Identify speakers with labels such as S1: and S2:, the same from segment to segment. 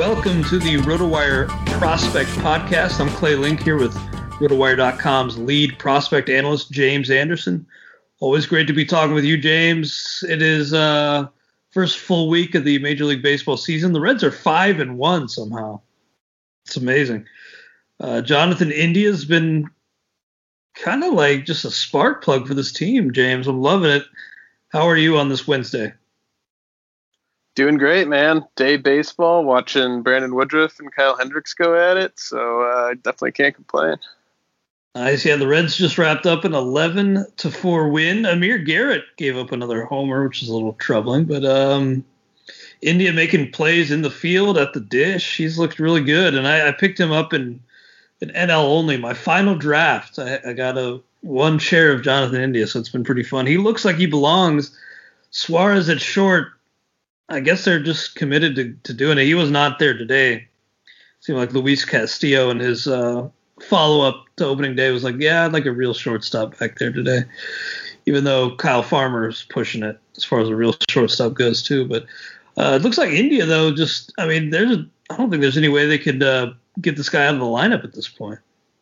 S1: Welcome to the RotoWire Prospect Podcast. I'm Clay Link here with RotoWire.com's lead prospect analyst, James Anderson. Always great to be talking with you, James. It is first full week of the Major League Baseball season. The Reds are 5-1 somehow. It's amazing. Jonathan India's been kind of like just a spark plug for this team, James. I'm loving it. How are you on this Wednesday?
S2: Doing great, man. Day baseball, watching Brandon Woodruff and Kyle Hendricks go at it, so I definitely can't complain.
S1: Nice. Yeah, the Reds just wrapped up an 11-4 win. Amir Garrett gave up another homer, which is a little troubling, but India making plays in the field at the dish. He's looked really good, and I picked him up in NL only. My final draft, I got one share of Jonathan India, so it's been pretty fun. He looks like he belongs. Suarez at short, I guess they're just committed to doing it. He was not there today. Seemed like Luis Castillo and his follow-up to opening day was like, yeah, I'd like a real shortstop back there today, even though Kyle Farmer's pushing it as far as a real shortstop goes too. But it looks like India, though, I don't think there's any way they could get this guy out of the lineup at this point.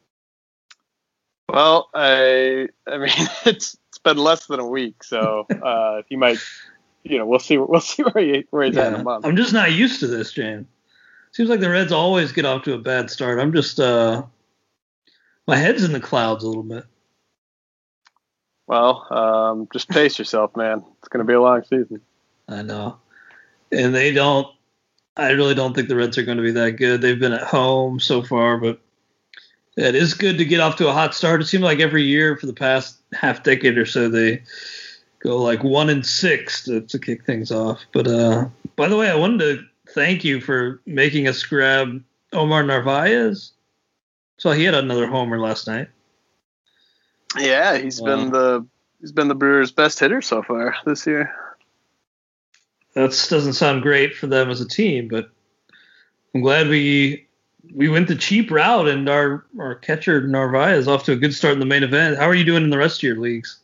S2: Well, I mean, it's been less than a week, so he might. We'll see where he's at in a month.
S1: I'm just not used to this, James. Seems like the Reds always get off to a bad start. I'm just my head's in the clouds a little bit.
S2: Well, just pace yourself, man. It's going to be a long season.
S1: I know. And I really don't think the Reds are going to be that good. They've been at home so far, but it is good to get off to a hot start. It seems like every year for the past half decade or so, they go like 1-6 to kick things off. But by the way, I wanted to thank you for making us grab Omar Narvaez. So he had another homer last night.
S2: Yeah, he's been the Brewers' best hitter so far this year.
S1: That doesn't sound great for them as a team, but I'm glad we went the cheap route, and our catcher Narvaez off to a good start in the main event. How are you doing in the rest of your leagues?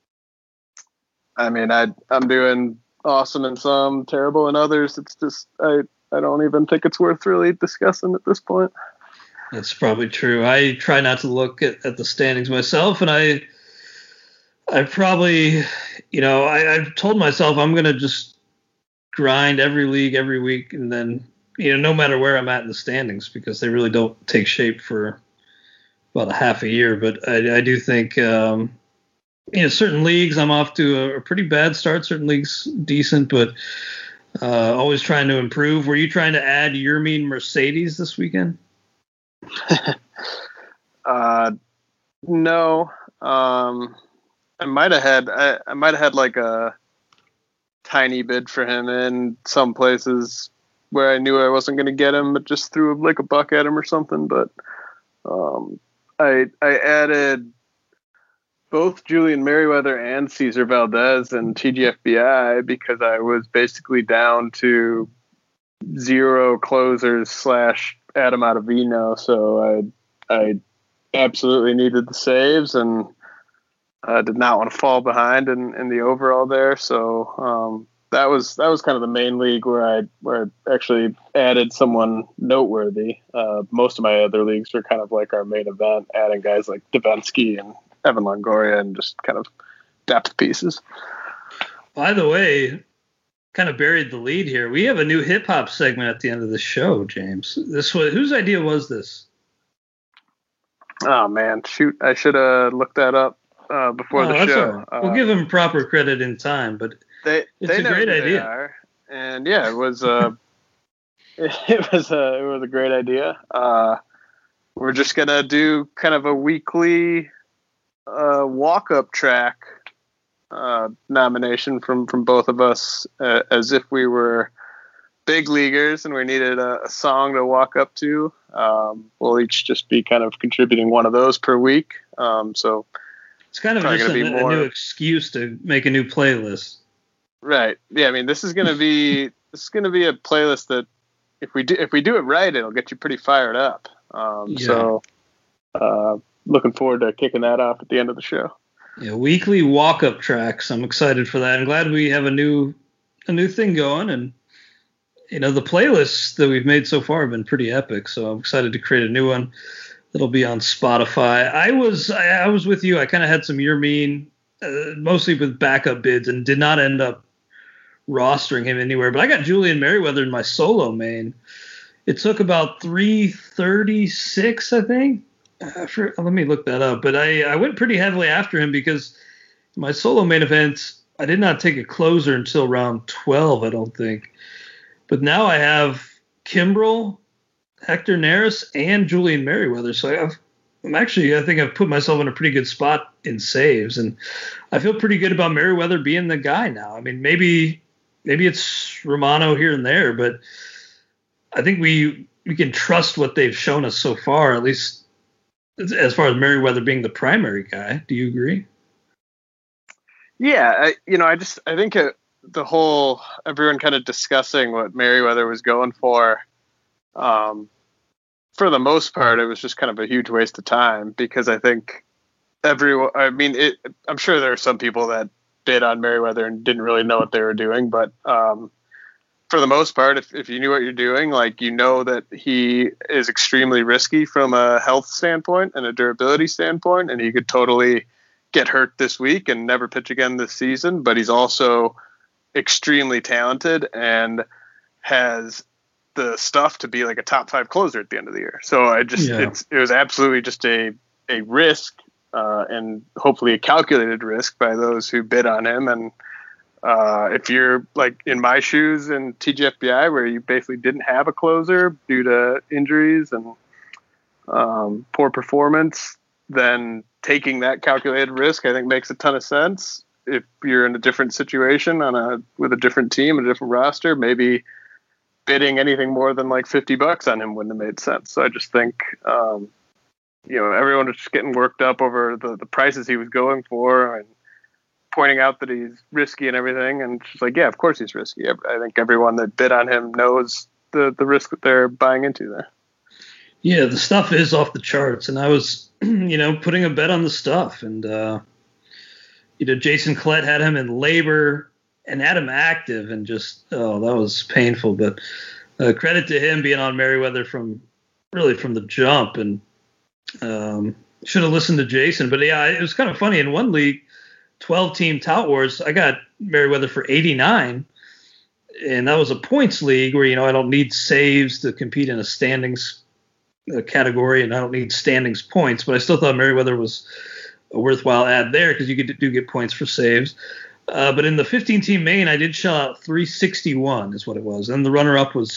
S2: I mean, I'm doing awesome in some, terrible in others. It's just I don't even think it's worth really discussing at this point.
S1: That's probably true. I try not to look at the standings myself, and I probably, I've told myself I'm going to just grind every league every week, and then, no matter where I'm at in the standings, because they really don't take shape for about a half a year. But I do think, certain leagues I'm off to a pretty bad start. Certain leagues decent, but always trying to improve. Were you trying to add Yermin Mercedes this weekend?
S2: No. I might have had like a tiny bid for him in some places where I knew I wasn't going to get him, but just threw like a buck at him or something. But I added both Julian Merriweather and Cesar Valdez and TGFBI because I was basically down to 0 closers / Adam Ottavino. So I absolutely needed the saves and did not want to fall behind in the overall there. So that was kind of the main league where I actually added someone noteworthy. Most of my other leagues were kind of like our main event, adding guys like Davinsky and Evan Longoria and just kind of depth pieces.
S1: By the way, kind of buried the lead here. We have a new hip hop segment at the end of the show, James. Whose idea was this?
S2: Oh man, shoot! I should have looked that up before the show.
S1: We'll give them proper credit in time, but it's a great idea.
S2: And yeah, it was it was a great idea. We're just gonna do kind of a weekly walk-up track nomination from both of us, as if we were big leaguers and we needed a song to walk up to. We'll each just be kind of contributing one of those per week. So
S1: it's kind of just a new excuse to make a new playlist.
S2: Right. Yeah. I mean, this is going to be a playlist that if we do it right, it'll get you pretty fired up. So looking forward to kicking that off at the end of the show.
S1: Yeah, weekly walk-up tracks. I'm excited for that. I'm glad we have a new thing going, and The playlists that we've made so far have been pretty epic. So I'm excited to create a new one that'll be on Spotify. I was with you. I kind of had some Your Mean, mostly with backup bids, and did not end up rostering him anywhere. But I got Julian Merriweather in my solo main. It took about 336, I think. Let me look that up. But I went pretty heavily after him because my solo main event, I did not take a closer until round 12, I don't think. But now I have Kimbrel, Hector Neris, and Julian Merriweather. So I think I've put myself in a pretty good spot in saves. And I feel pretty good about Merriweather being the guy now. I mean, maybe it's Romano here and there, but I think we can trust what they've shown us so far, at least as far as Merriweather being the primary guy. Do you agree?
S2: Yeah, I think the whole everyone kind of discussing what Merriweather was going for the most part, it was just kind of a huge waste of time because I think I'm sure there are some people that bid on Merriweather and didn't really know what they were doing, but for the most part, if you knew what you're doing, that he is extremely risky from a health standpoint and a durability standpoint, and he could totally get hurt this week and never pitch again this season, but he's also extremely talented and has the stuff to be like a top 5 closer at the end of the year. So it was absolutely just a risk and hopefully a calculated risk by those who bid on him. And if you're like in my shoes in TGFBI where you basically didn't have a closer due to injuries and poor performance, then taking that calculated risk, I think, makes a ton of sense. If you're in a different situation with a different team and a different roster, maybe bidding anything more than like $50 on him wouldn't have made sense. So I just think, everyone was just getting worked up over the prices he was going for and pointing out that he's risky and everything. And it's just like, yeah, of course he's risky. I think everyone that bid on him knows the risk that they're buying into there.
S1: Yeah, the stuff is off the charts, and I was, putting a bet on the stuff, and Jason Collette had him in labor and had him active, and just that was painful. But credit to him being on Merriweather from the jump, and should have listened to Jason. But yeah, it was kind of funny in one league, 12-team Tout Wars, I got Merriweather for 89. And that was a points league where, I don't need saves to compete in a standings category, and I don't need standings points, but I still thought Merriweather was a worthwhile add there because you do get points for saves. But in the 15-team main, I did shell out 361 is what it was. And the runner-up was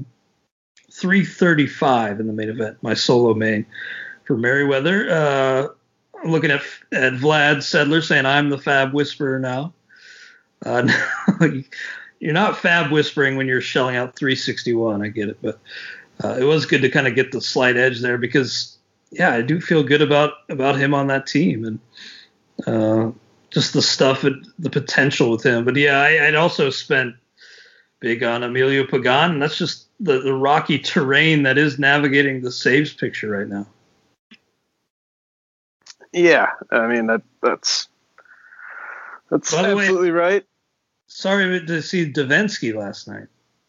S1: 335 in the main event, my solo main for Merriweather. I'm looking at Vlad Sedler saying I'm the Fab Whisperer now. You're not Fab Whispering when you're shelling out 361. I get it, but it was good to kind of get the slight edge there because, yeah, I do feel good about him on that team and just the stuff, the potential with him. But yeah, I'd also spent big on Emilio Pagan, and that's just the rocky terrain that is navigating the saves picture right now.
S2: Yeah, I mean that's absolutely right.
S1: Sorry to see Davinsky last night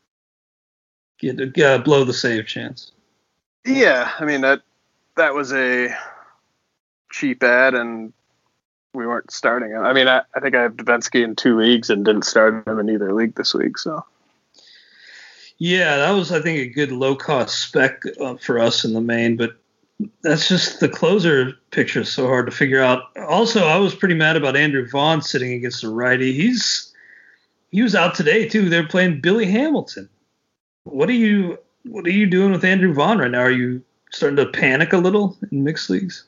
S1: get blow the save chance.
S2: Yeah, I mean that was a cheap ad, and we weren't starting him. I mean, I think I have Davinsky in 2 leagues and didn't start him in either league this week. So
S1: yeah, that was, I think, a good low cost spec for us in the main, but that's just the closer picture is so hard to figure out. Also, I was pretty mad about Andrew Vaughn sitting against a righty. He was out today too. They're playing Billy Hamilton. What are you doing with Andrew Vaughn right now? Are you starting to panic a little in mixed leagues?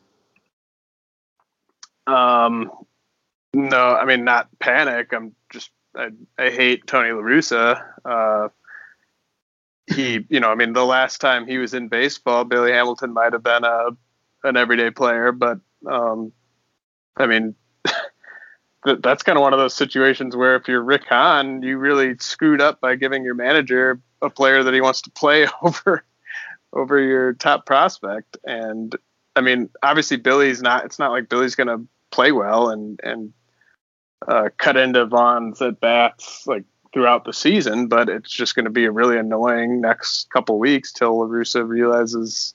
S2: No, I mean, not panic. I'm just I hate Tony La Russa. The last time he was in baseball, Billy Hamilton might have been an everyday player, but I mean, that's kind of one of those situations where if you're Rick Hahn, you really screwed up by giving your manager a player that he wants to play over your top prospect. And I mean, obviously it's not like Billy's going to play well and cut into Vaughn's at bats, like, throughout the season, but it's just going to be a really annoying next couple weeks till La Russa realizes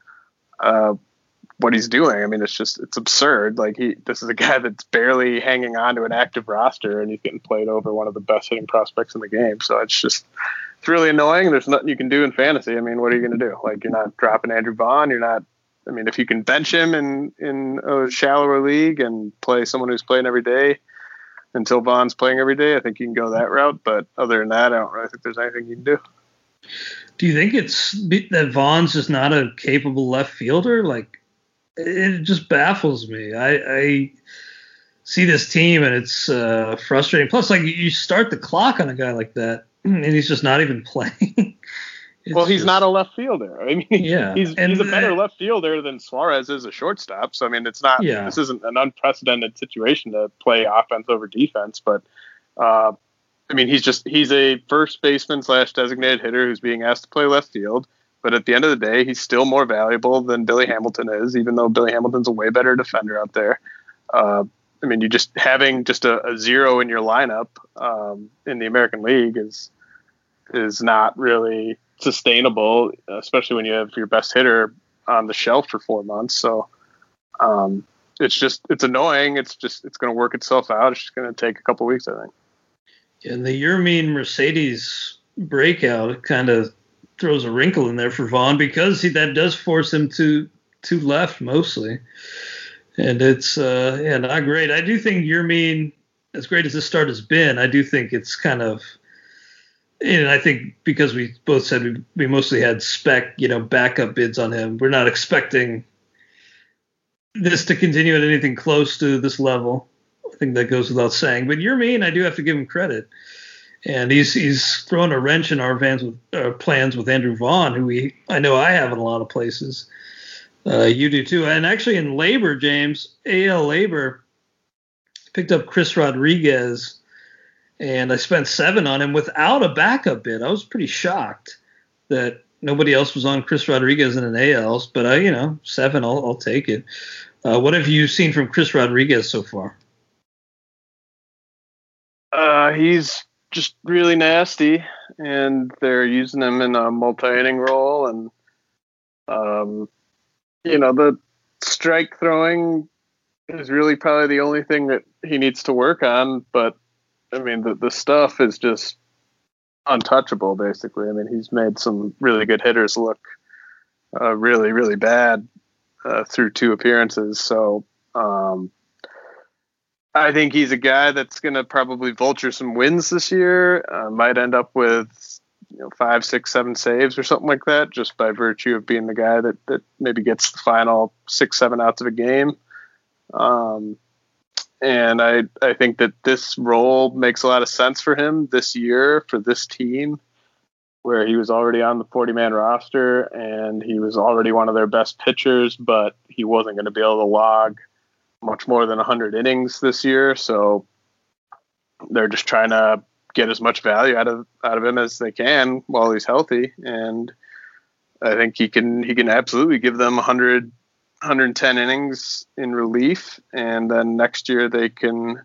S2: what he's doing. I mean, it's absurd. Like this is a guy that's barely hanging on to an active roster, and he's getting played over one of the best hitting prospects in the game. So it's really annoying. There's nothing you can do in fantasy. I mean, what are you going to do? Like, you're not dropping Andrew Vaughn. I mean, if you can bench him in a shallower league and play someone who's playing every day until Vaughn's playing every day, I think you can go that route. But other than that, I don't really think there's anything you can do.
S1: Do you think it's that Vaughn's just not a capable left fielder? Like, it just baffles me. I see this team and it's frustrating. Plus, like, you start the clock on a guy like that and he's just not even playing.
S2: He's not a left fielder. I mean, he's a better left fielder than Suarez is a shortstop. So, I mean, it's not. Yeah. This isn't an unprecedented situation to play offense over defense. But, I mean, he's a first baseman / designated hitter who's being asked to play left field. But at the end of the day, he's still more valuable than Billy Hamilton is, even though Billy Hamilton's a way better defender out there. I mean, you just having just a zero in your lineup in the American League is not really sustainable, especially when you have your best hitter on the shelf for 4 months. So it's annoying. It's going to work itself out. It's just going to take a couple weeks, I think.
S1: And the Yermin Mercedes breakout kind of throws a wrinkle in there for Vaughn, because that does force him to left mostly. And it's not great. I do think Yermin, as great as this start has been, I do think it's kind of, and I think because we both said we mostly had spec, backup bids on him, we're not expecting this to continue at anything close to this level. I think that goes without saying. But Yermin, I do have to give him credit. And he's thrown a wrench in our plans with Andrew Vaughn, who I know I have in a lot of places. You do too. And actually in labor, James, AL labor, picked up Chris Rodriguez, and I spent $7 on him without a backup bid. I was pretty shocked that nobody else was on Chris Rodriguez in an ALs, but $7, I'll take it. What have you seen from Chris Rodriguez so far?
S2: He's just really nasty, and they're using him in a multi-inning role, and the strike throwing is really probably the only thing that he needs to work on. But I mean, the stuff is just untouchable, basically. I mean, he's made some really good hitters look really, really bad through 2 appearances. So I think he's a guy that's going to probably vulture some wins this year. Might end up with 5, 6, 7 saves or something like that, just by virtue of being the guy that maybe gets the final 6, 7 outs of a game. And I think that this role makes a lot of sense for him this year for this team, where he was already on the 40-man roster and he was already one of their best pitchers, but he wasn't going to be able to log much more than 100 innings this year. So they're just trying to get as much value out of him as they can while he's healthy. And I think he can absolutely give them 100, 110 innings in relief. And then next year they can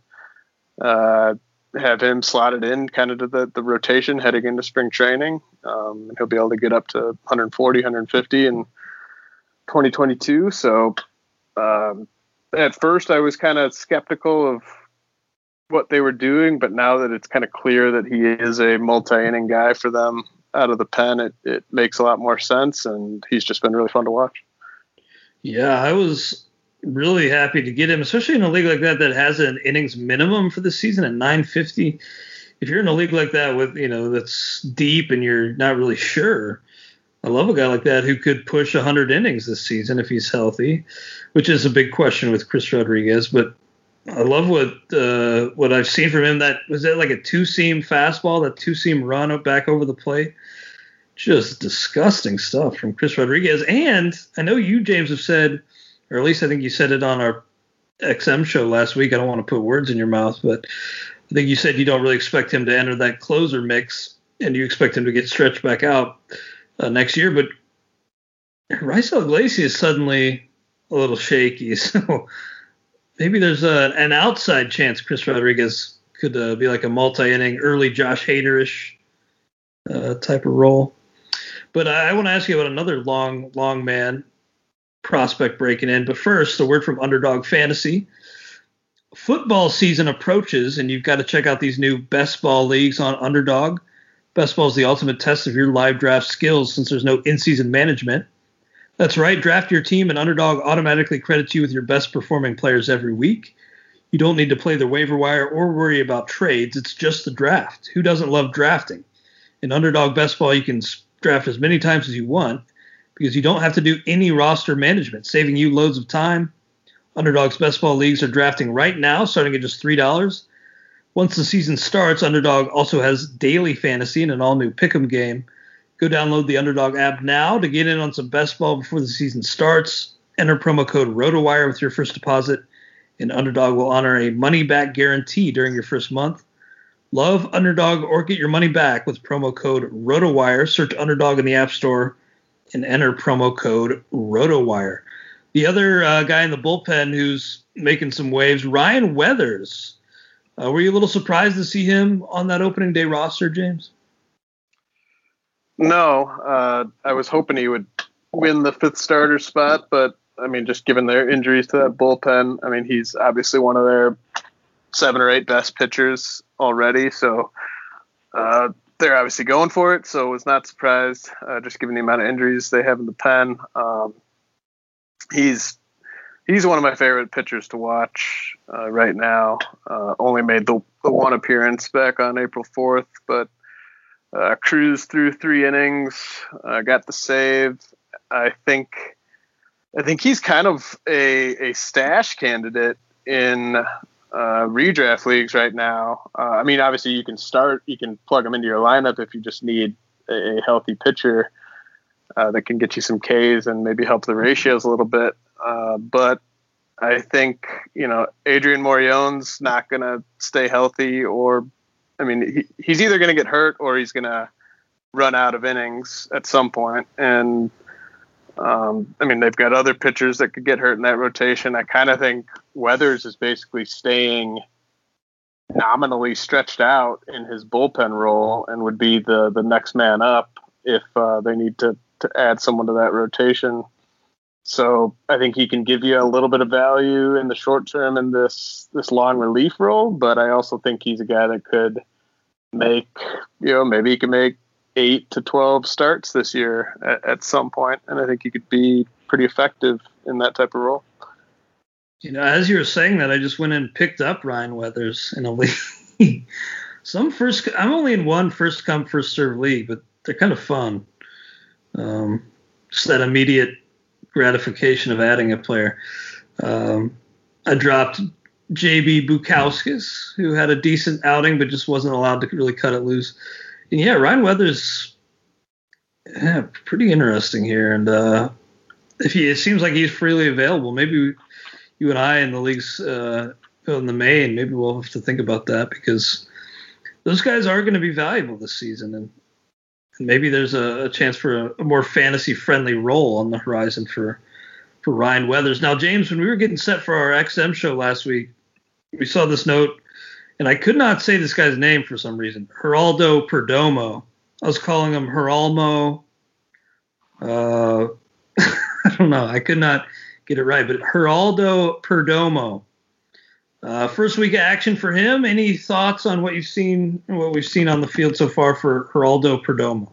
S2: have him slotted in kind of to the rotation heading into spring training. And he'll be able to get up to 140, 150 in 2022. So at first I was kind of skeptical of what they were doing, but now that it's kind of clear that he is a multi-inning guy for them out of the pen, it makes a lot more sense, and he's just been really fun to watch. Yeah,
S1: I was really happy to get him, especially in a league like that has an innings minimum for the season at 950. If you're in a league like that with, that's deep and you're not really sure, I love a guy like that who could push 100 innings this season if he's healthy, which is a big question with Chris Rodriguez. But I love what I've seen from him. That was that like a 2-seam fastball, that 2-seam run back over the plate. Just disgusting stuff from Chris Rodriguez. And I know you, James, have said, or at least I think you said it on our XM show last week. I don't want to put words in your mouth, but I think you said you don't really expect him to enter that closer mix, and you expect him to get stretched back out next year. But Raisel Iglesias is suddenly a little shaky, so maybe there's an outside chance Chris Rodriguez Could be like a multi-inning, early Josh Hader-ish type of role. But I want to ask you about another long man prospect breaking in. But first, a word from Underdog Fantasy. Football season approaches, and you've got to check out these new best ball leagues on Underdog. Best ball is the ultimate test of your live draft skills since there's no in-season management. That's right. Draft your team, and Underdog automatically credits you with your best performing players every week. You don't need to play the waiver wire or worry about trades. It's just the draft. Who doesn't love drafting? In Underdog Best Ball, you can draft as many times as you want because you don't have to do any roster management, saving you loads of time. Underdog's Best Ball leagues are drafting right now, starting at just $3. Once the season starts, Underdog also has daily fantasy and an all-new pick'em game. Go download the Underdog app now to get in on some best ball before the season starts. Enter promo code ROTOWIRE with your first deposit, and Underdog will honor a money-back guarantee during your first month. Love Underdog or get your money back with promo code ROTOWIRE. Search Underdog in the App Store and enter promo code ROTOWIRE. The other guy in the bullpen who's making some waves, Ryan Weathers. Were you a little surprised to see him on that opening day roster, James?
S2: No, I was hoping he would win the fifth starter spot, but I mean, just given their injuries to that bullpen, I mean, he's obviously one of their 7 or 8 best pitchers already, so they're obviously going for it. So I was not surprised, just given the amount of injuries they have in the pen. He's one of my favorite pitchers to watch right now. Only made the one appearance back on April 4th, but cruised through 3 innings, got the save. I think he's kind of a stash candidate in redraft leagues right now. I mean, obviously you can plug him into your lineup if you just need a healthy pitcher that can get you some Ks and maybe help the ratios a little bit. But I think, Adrian Morion's not going to stay healthy, or, I mean, he's either going to get hurt or he's going to run out of innings at some point. And, I mean, they've got other pitchers that could get hurt in that rotation. I kind of think Weathers is basically staying nominally stretched out in his bullpen role and would be the next man up if they need to add someone to that rotation. So I think he can give you a little bit of value in the short term in this long relief role, but I also think he's a guy that could make, maybe he can make 8 to 12 starts this year at some point, and I think he could be pretty effective in that type of role.
S1: As you were saying that, I just went and picked up Ryan Weathers in a league. I'm only in one first come first serve league, but they're kind of fun. Just that immediate gratification of adding a player. I dropped JB Bukowskis, who had a decent outing but just wasn't allowed to really cut it loose. And yeah, Ryan Weathers, pretty interesting here. And it seems like he's freely available. Maybe you and I in the leagues in the main, maybe we'll have to think about that, because those guys are going to be valuable this season, and maybe there's a chance for a more fantasy-friendly role on the horizon for Ryan Weathers. Now, James, when we were getting set for our XM show last week, we saw this note, and I could not say this guy's name for some reason. Geraldo Perdomo. I was calling him Geralmo. I don't know. I could not get it right, but Geraldo Perdomo. First week of action for him. Any thoughts on what we've seen on the field so far for Geraldo Perdomo?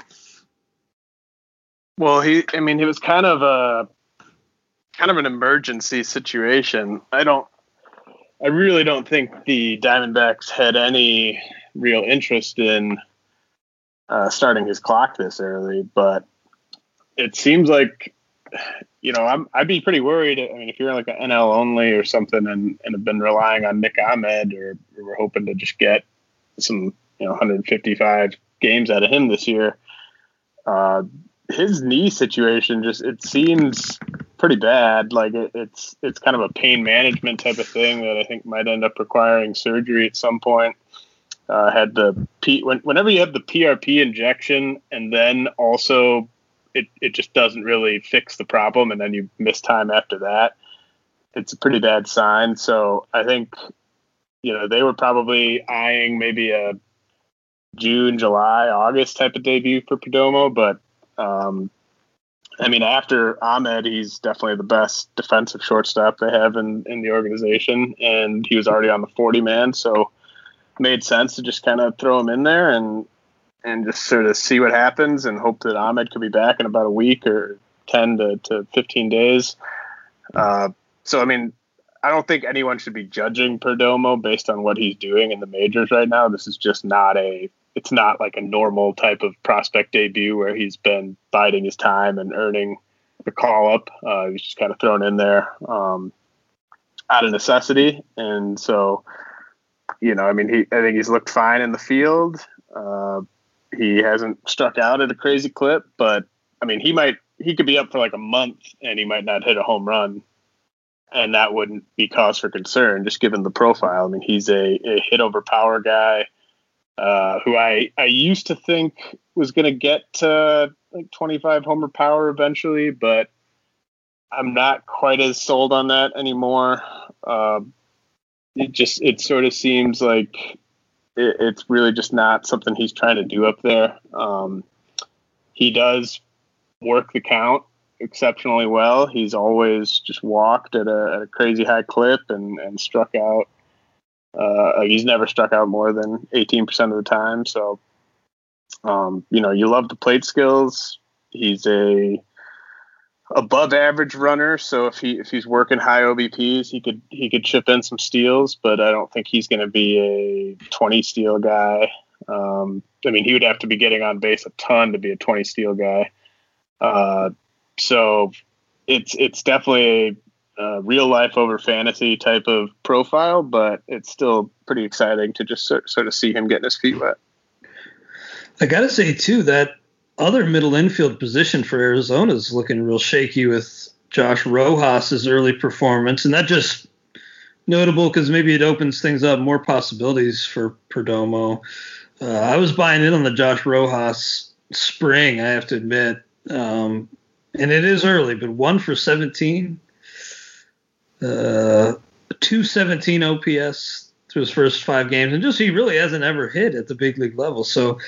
S2: Well, he was kind of an emergency situation. I really don't think the Diamondbacks had any real interest in starting his clock this early, but it seems like, I'd be pretty worried. I mean, if you're like an NL only or something and have been relying on Nick Ahmed, or we're hoping to just get some, 155 games out of him this year, his knee situation it seems pretty bad. Like it's kind of a pain management type of thing that I think might end up requiring surgery at some point. Whenever you have the PRP injection and then also it just doesn't really fix the problem, and then you miss time after that, it's a pretty bad sign. So I think, they were probably eyeing maybe a June, July, August type of debut for Perdomo. But, after Ahmed, he's definitely the best defensive shortstop they have in the organization. And he was already on the 40-man, so it made sense to just kind of throw him in there and just sort of see what happens and hope that Ahmed could be back in about a week or 10 to 15 days. I don't think anyone should be judging Perdomo based on what he's doing in the majors right now. This is just it's not like a normal type of prospect debut where he's been biding his time and earning the call up. He's just kind of thrown in there out of necessity. And so, I think he's looked fine in the field. He hasn't struck out at a crazy clip, but he could be up for like a month and he might not hit a home run. And that wouldn't be cause for concern, just given the profile. He's a hit over power guy who I used to think was going to get to like 25 homer power eventually, but I'm not quite as sold on that anymore. It sort of seems like it's really just not something he's trying to do up there. He does work the count exceptionally well. He's always just walked at a crazy high clip and struck out. He's never struck out more than 18% of the time. So, you love the plate skills. He's a above average runner. So if he's working high OBPs, he could chip in some steals, but I don't think he's going to be a 20 steal guy. He would have to be getting on base a ton to be a 20 steal guy. So it's definitely a real life over fantasy type of profile, but it's still pretty exciting to just sort of see him getting his feet wet.
S1: I got to say too, that other middle infield position for Arizona is looking real shaky with Josh Rojas's early performance. And that just notable because maybe it opens things up, more possibilities for Perdomo. I was buying in on the Josh Rojas spring, I have to admit. And it is early, but 1 for 17, 217 OPS through his first 5 games. And just he really hasn't ever hit at the big league level. So,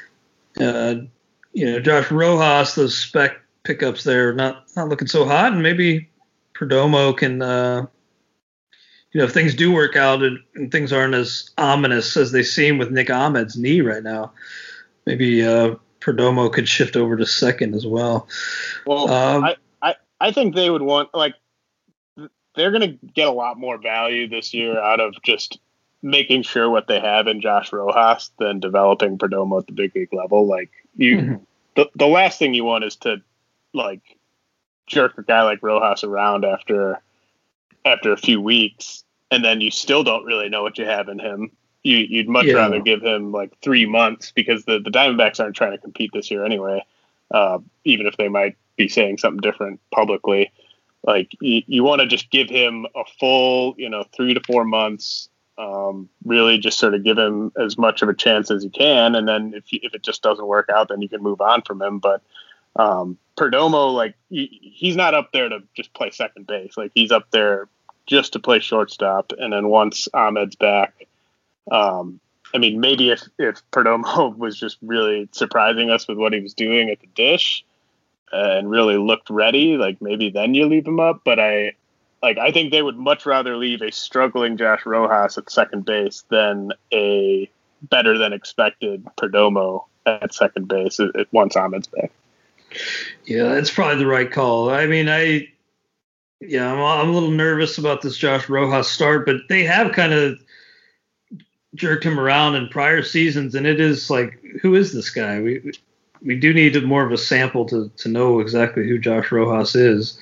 S1: Josh Rojas, those spec pickups there, not looking so hot. And maybe Perdomo can, if things do work out and things aren't as ominous as they seem with Nick Ahmed's knee right now, maybe Perdomo could shift over to second as well.
S2: Well, I think they would want, they're going to get a lot more value this year out of just making sure what they have in Josh Rojas than developing Perdomo at the big league level. The last thing you want is to jerk a guy like Rojas around after a few weeks, and then you still don't really know what you have in him. You'd much rather give him 3 months, because the Diamondbacks aren't trying to compete this year anyway, even if they might be saying something different publicly. You want to just give him a full, 3 to 4 months, really just sort of give him as much of a chance as you can. And then if it just doesn't work out, then you can move on from him. But Perdomo, he's not up there to just play second base. He's up there just to play shortstop. And then once Ahmed's back, maybe if Perdomo was just really surprising us with what he was doing at the dish and really looked ready, maybe then you leave him up. But I think they would much rather leave a struggling Josh Rojas at second base than a better than expected Perdomo at second base once Ahmed's back.
S1: Yeah, that's probably the right call. I'm a little nervous about this Josh Rojas start, but they have kind of jerked him around in prior seasons, and it is who is this guy? We do need more of a sample to know exactly who Josh Rojas is.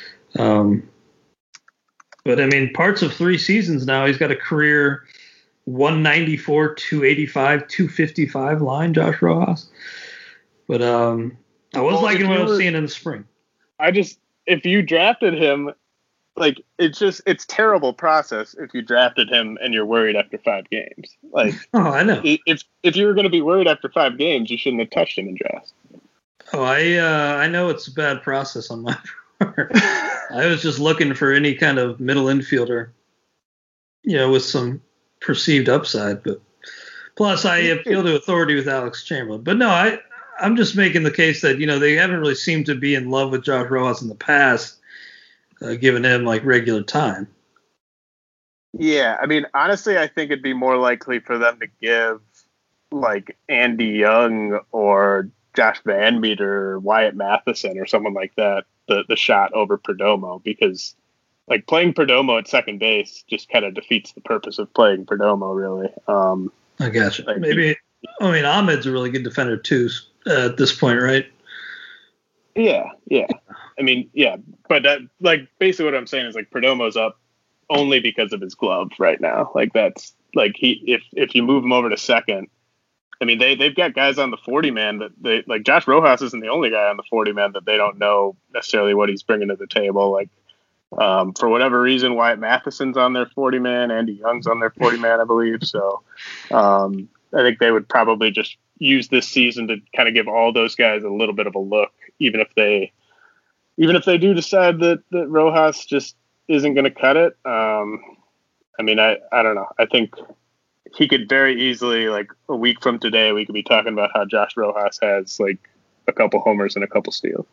S1: But parts of 3 seasons now, he's got a career 194, 285, 255 line, Josh Rojas. But I was liking what I was seeing in the spring.
S2: If you drafted him, it's terrible process if you drafted him and you're worried after 5 games.
S1: I know.
S2: If you were going to be worried after 5 games, you shouldn't have touched him in drafts.
S1: I know it's a bad process on my part. I was just looking for any kind of middle infielder, with some perceived upside. But plus, I appeal to authority with Alex Chamberlain. But no, I'm just making the case that, they haven't really seemed to be in love with Josh Rojas in the past, giving him like regular time.
S2: Yeah, I mean, honestly, I think it'd be more likely for them to give like Andy Young or Josh Van Meter or Wyatt Matheson or someone like that the shot over Perdomo, because like playing Perdomo at second base just kind of defeats the purpose of playing Perdomo, really.
S1: I gotcha. Like, maybe, Ahmed's a really good defender too at this point, right?
S2: Yeah. I mean, yeah, but like basically what I'm saying is like Perdomo's up only because of his glove right now. Like that's like if you move him over to second, I mean they've got guys on the 40 man that they like. Josh Rojas isn't the only guy on the 40 man that they don't know necessarily what he's bringing to the table. Like for whatever reason, Wyatt Matheson's on their 40 man, Andy Young's on their 40 man, I believe. So I think they would probably just use this season to kind of give all those guys a little bit of a look, even if they do decide that Rojas just isn't going to cut it. I mean, I don't know. I think he could very easily, like a week from today, we could be talking about how Josh Rojas has like a couple homers and a couple steals.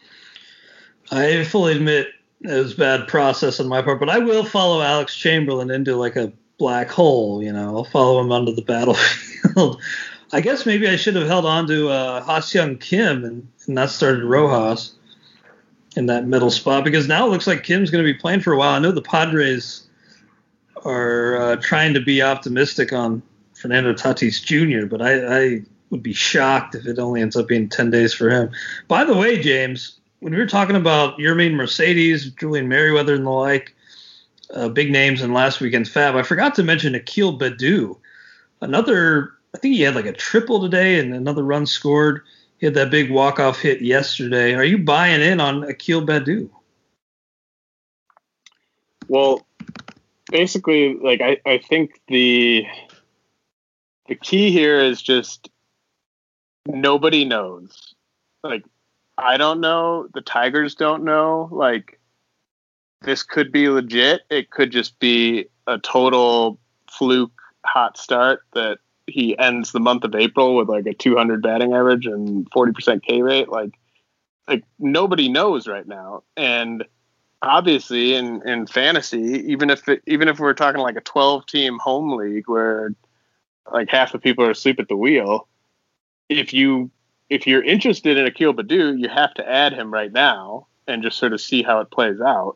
S1: I fully admit it was bad process on my part, but I will follow Alex Chamberlain into like a black hole. I'll follow him onto the battlefield. I guess maybe I should have held on to Ha-Seong Kim and not started Rojas in that middle spot, because now it looks like Kim's going to be playing for a while. I know the Padres are trying to be optimistic on Fernando Tatis Jr., but I would be shocked if it only ends up being 10 days for him. By the way, James, when we were talking about Yermin Mercedes, Julian Merriweather, and the like, big names in last weekend's Fab, I forgot to mention Akil Baddoo. I think he had like a triple today and another run scored. He had that big walk-off hit yesterday. Are you buying in on Akil Baddoo?
S2: Well, basically, like I think the key here is just nobody knows. Like, I don't know. The Tigers don't know. Like, this could be legit. It could just be a total fluke hot start that he ends the month of April with like a 200 batting average and 40% K rate. Like nobody knows right now. And obviously in fantasy, even if we're talking like a 12 team home league where like half the people are asleep at the wheel, if you're interested in Akil Baddoo, you have to add him right now and just sort of see how it plays out.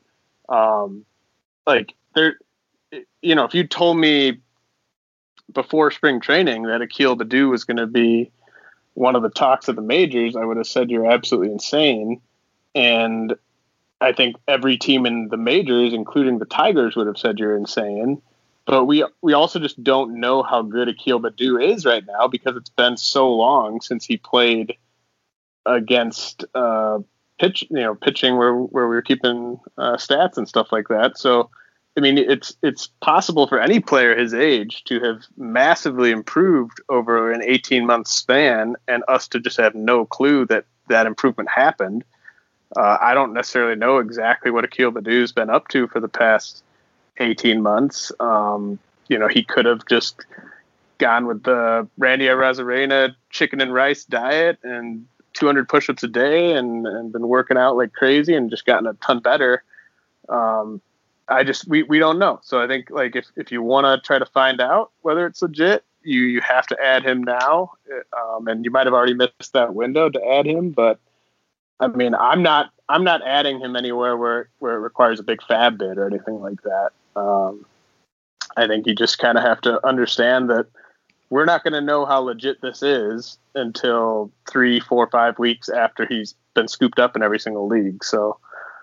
S2: If you told me before spring training that Akil Baddoo was going to be one of the talks of the majors, I would have said you're absolutely insane. And I think every team in the majors, including the Tigers, would have said you're insane. But we also just don't know how good Akil Baddoo is right now, because it's been so long since he played against pitching where we were keeping stats and stuff like that. So, I mean, it's possible for any player his age to have massively improved over an 18-month span, and us to just have no clue that improvement happened. I don't necessarily know exactly what Akil Baddoo's been up to for the past 18 months. He could have just gone with the Randy Arozarena chicken and rice diet and 200 push-ups a day and been working out like crazy and just gotten a ton better. We don't know. So I think like if you want to try to find out whether it's legit, you have to add him now. And you might have already missed that window to add him, but I mean, I'm not adding him anywhere where it requires a big fab bid or anything like that. I think you just kind of have to understand that we're not going to know how legit this is until 3, 4, 5 weeks after he's been scooped up in every single league. So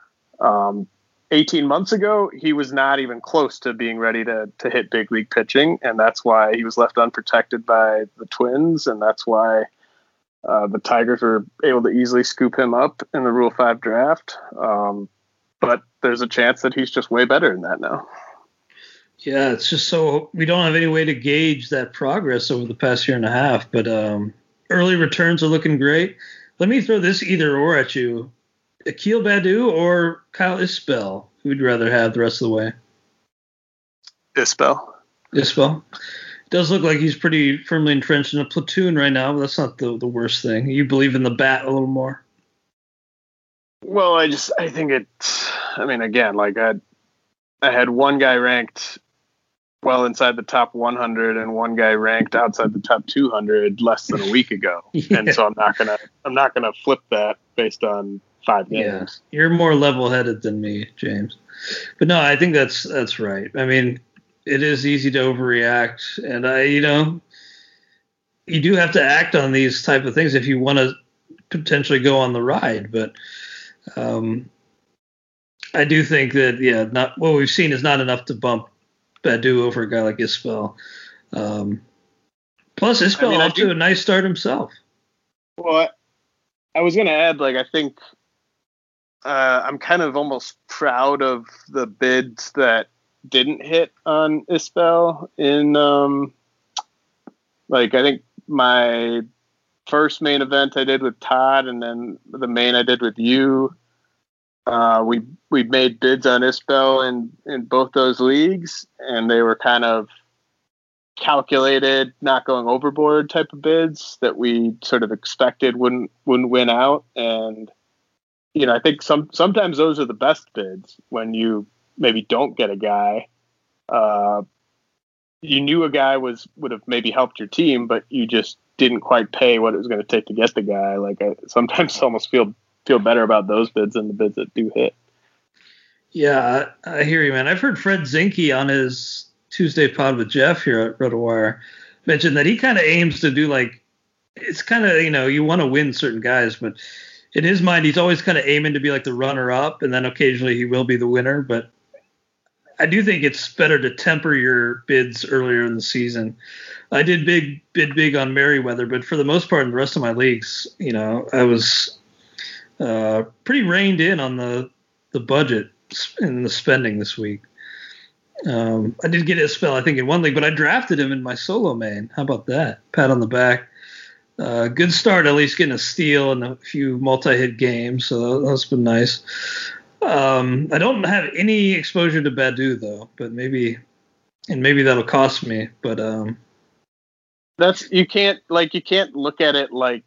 S2: 18 months ago, he was not even close to being ready to hit big league pitching. And that's why he was left unprotected by the Twins. And that's why the Tigers were able to easily scoop him up in the Rule 5 draft. But there's a chance that he's just way better than that now.
S1: Yeah, it's just so we don't have any way to gauge that progress over the past year and a half. But early returns are looking great. Let me throw this either or at you. Akil Baddoo or Kyle Isbell? Who would you rather have the rest of the way?
S2: Isbell.
S1: Isbell. Does look like he's pretty firmly entrenched in a platoon right now, but that's not the worst thing. You believe in the bat a little more?
S2: Well, I think it's, I mean, again, like I had one guy ranked well inside the top 100 and one guy ranked outside the top 200 less than a week ago. Yeah. And so I'm not going to flip that based on 5 games.
S1: Yeah. You're more level-headed than me, James. But no, I think that's right. I mean, it is easy to overreact, and you do have to act on these type of things if you want to potentially go on the ride. But I do think that not what we've seen is not enough to bump Baddoo over a guy like Isbell. Plus, Isbell off to a nice start himself.
S2: Well, I was going to add, like, I think I'm kind of almost proud of the bids that didn't hit on Isbell in, I think my first main event I did with Todd, and then the main I did with you. We made bids on Isbell in both those leagues, and they were kind of calculated, not going overboard type of bids that we sort of expected wouldn't win out. And I think sometimes those are the best bids when you maybe don't get a guy. You knew a guy would have maybe helped your team, but you just didn't quite pay what it was going to take to get the guy. Like, I sometimes almost feel better about those bids than the bids that do hit.
S1: Yeah, I hear you, man. I've heard Fred Zinke on his Tuesday pod with Jeff here at RotoWire mention that he kind of aims to do it's kind of, you want to win certain guys, but in his mind, he's always kind of aiming to be like the runner up, and then occasionally he will be the winner. But I do think it's better to temper your bids earlier in the season. I did bid big on Merriweather, but for the most part in the rest of my leagues, I was pretty reined in on the budget and the spending this week. I did get Isbell, I think, in one league, but I drafted him in my solo main. How about that? Pat on the back. Good start, at least getting a steal in a few multi-hit games, so that's been nice. I don't have any exposure to Baddoo though, but maybe that'll cost me. But
S2: you can't look at it like,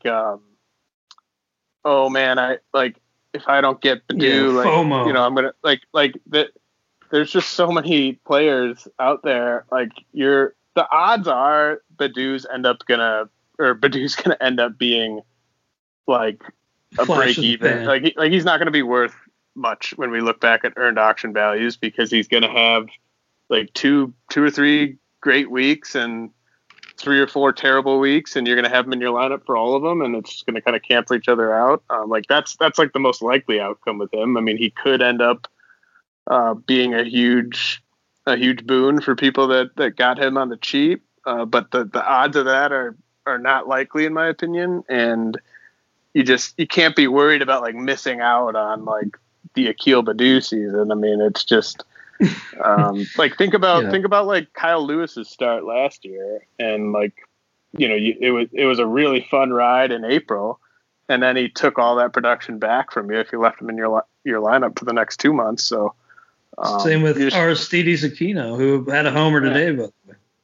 S2: oh man, if I don't get Baddoo,
S1: FOMO.
S2: I'm gonna like that. There's just so many players out there. Like the odds are Baddoo's gonna end up being like a break even. Like he's not gonna be worth much when we look back at earned auction values, because he's gonna have like two or three great weeks and 3 or 4 terrible weeks, and you're gonna have him in your lineup for all of them, and it's gonna kind of cancel each other out. That's like the most likely outcome with him. I mean, he could end up being a huge boon for people that got him on the cheap, but the odds of that are not likely in my opinion, and you can't be worried about like missing out on like the Akil Baddoo season. I mean, it's just think about like Kyle Lewis's start last year, and it was a really fun ride in April, and then he took all that production back from you if you left him in your lineup for the next 2 months. So
S1: same with Aristides Aquino, who had a homer today, by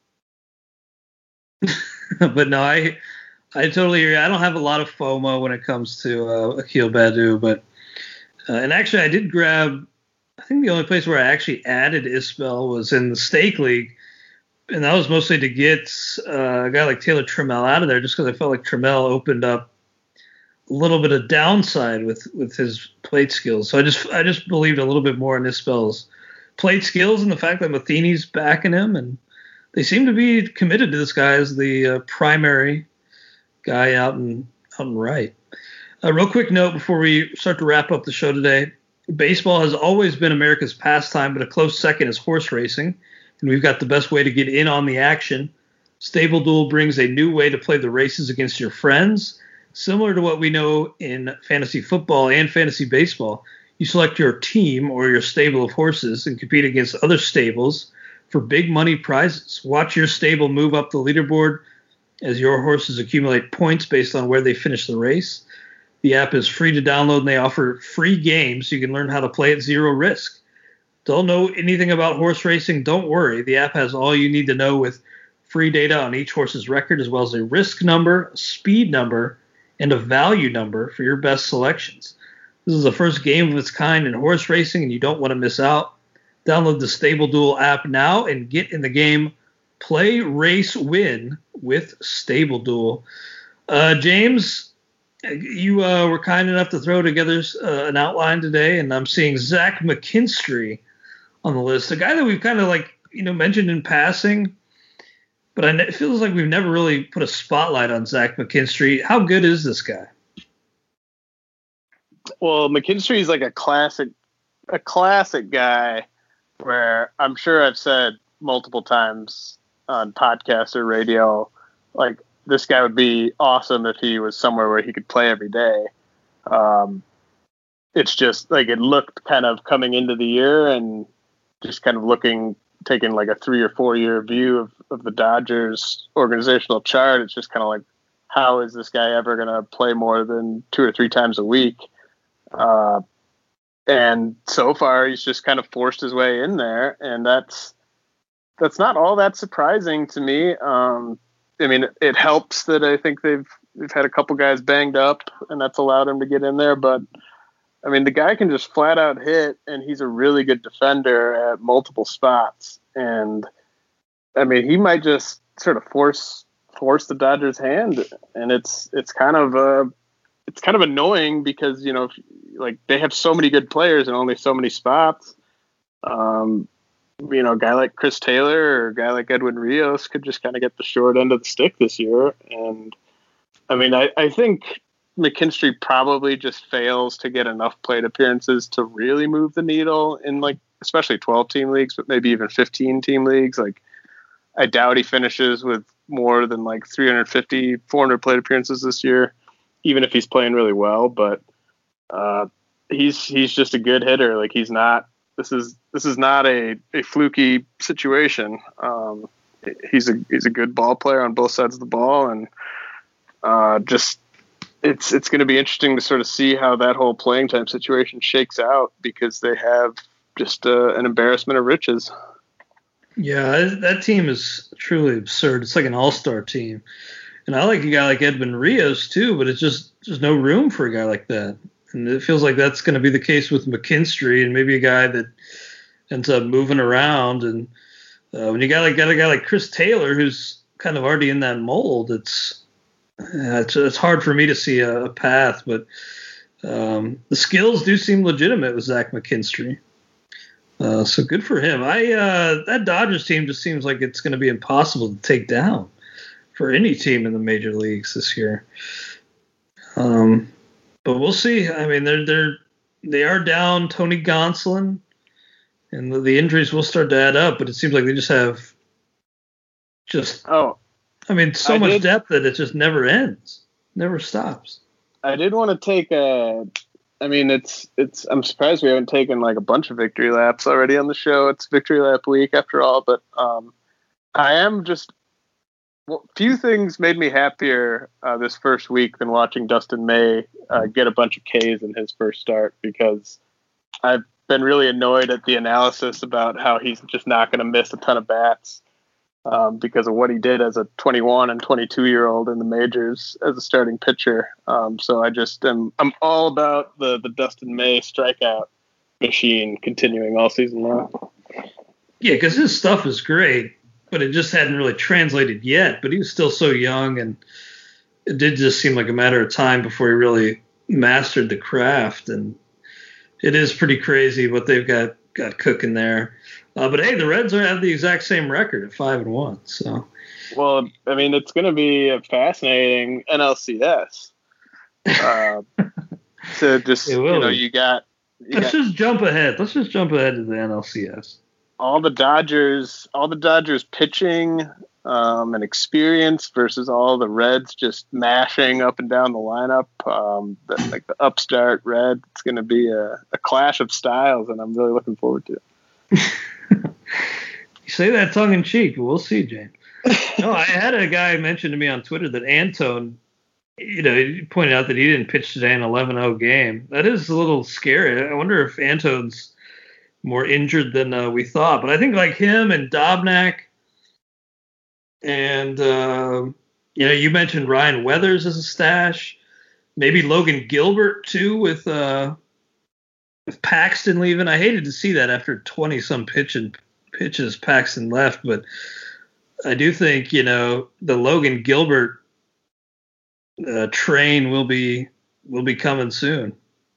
S1: the way. But no, I totally agree. I don't have a lot of FOMO when it comes to Akil Baddoo, but and actually I did grab. I think the only place where I actually added Isbell was in the stake league, and that was mostly to get a guy like Taylor Trammell out of there, just because I felt like Trammell opened up a little bit of downside with his plate skills. So I just believed a little bit more in Isbell's plate skills and the fact that Matheny's backing him, and they seem to be committed to this guy as the primary guy out and right. A real quick note before we start to wrap up the show today. Baseball has always been America's pastime, but a close second is horse racing, and we've got the best way to get in on the action. Stable Duel brings a new way to play the races against your friends. Similar to what we know in fantasy football and fantasy baseball, you select your team or your stable of horses and compete against other stables for big money prizes. Watch your stable move up the leaderboard as your horses accumulate points based on where they finish the race. The app is free to download, and they offer free games so you can learn how to play at zero risk. Don't know anything about horse racing? Don't worry. The app has all you need to know with free data on each horse's record, as well as a risk number, a speed number, and a value number for your best selections. This is the first game of its kind in horse racing, and you don't want to miss out. Download the Stable Duel app now and get in the game. Play, race, win with Stable Duel. James, you were kind enough to throw together an outline today, and I'm seeing Zach McKinstry on the list, a guy that we've kind of mentioned in passing, but it feels like we've never really put a spotlight on Zach McKinstry. How good is this guy?
S2: Well, McKinstry is like a classic guy where I'm sure I've said multiple times on podcasts or radio, like this guy would be awesome if he was somewhere where he could play every day. It's just like it looked kind of coming into the year and just kind of taking like a 3 or 4 year view of the Dodgers organizational chart. It's just kind of like, how is this guy ever going to play more than 2 or 3 times a week? And so far he's just kind of forced his way in there, and that's not all that surprising to me. I mean, it helps that I think they've had a couple guys banged up, and that's allowed him to get in there. But I mean, the guy can just flat out hit, and he's a really good defender at multiple spots. And I mean, he might just sort of force the Dodgers' hand, and it's kind of annoying because, you know, like they have so many good players and only so many spots. You know, a guy like Chris Taylor or a guy like Edwin Rios could just kind of get the short end of the stick this year. And I mean, I think McKinstry probably just fails to get enough plate appearances to really move the needle in, like, especially 12-team leagues, but maybe even 15-team leagues. Like, I doubt he finishes with more than like 350, 400 plate appearances this year, even if he's playing really well. But he's just a good hitter. Like, he's not. This is not a fluky situation. He's a good ball player on both sides of the ball, and just it's going to be interesting to sort of see how that whole playing time situation shakes out, because they have just an embarrassment of riches.
S1: Yeah, that team is truly absurd. It's like an all-star team. And I like a guy like Edwin Rios too, but it's just there's no room for a guy like that. And it feels like that's going to be the case with McKinstry and maybe a guy that ends up moving around. And when you got a guy like Chris Taylor, who's kind of already in that mold, it's hard for me to see a path. But the skills do seem legitimate with Zach McKinstry. So good for him. That Dodgers team just seems like it's going to be impossible to take down for any team in the major leagues this year. But we'll see. I mean, they are down Tony Gonsolin, and the injuries will start to add up. But it seems like they just have so much depth that it just never ends, never stops.
S2: I did want to take I'm surprised we haven't taken like a bunch of victory laps already on the show. It's victory lap week after all, but I am just. Well, few things made me happier this first week than watching Dustin May get a bunch of Ks in his first start, because I've been really annoyed at the analysis about how he's just not going to miss a ton of bats because of what he did as a 21 and 22-year-old in the majors as a starting pitcher. So I'm all about the Dustin May strikeout machine continuing all season long.
S1: Yeah, because his stuff is great, but it just hadn't really translated yet. But he was still so young, and it did just seem like a matter of time before he really mastered the craft. And it is pretty crazy what they've got cooking there. But hey, the Reds have the exact same record at 5-1. So,
S2: well, I mean, it's going to be a fascinating NLCS. To just
S1: let's just jump ahead. Let's just jump ahead to the NLCS.
S2: All the Dodgers pitching and experience versus all the Reds just mashing up and down the lineup. Like the upstart Red, it's going to be a clash of styles, and I'm really looking forward to it.
S1: You say that tongue in cheek, but we'll see, James. No, I had a guy mention to me on Twitter that Antone, he pointed out that he didn't pitch today in an 11-0 game. That is a little scary. I wonder if Antone's more injured than we thought. But I think like him and Dobnak and, you mentioned Ryan Weathers as a stash. Maybe Logan Gilbert, too, with Paxton leaving. I hated to see that after 20-some pitches Paxton left. But I do think, the Logan Gilbert train will be coming soon.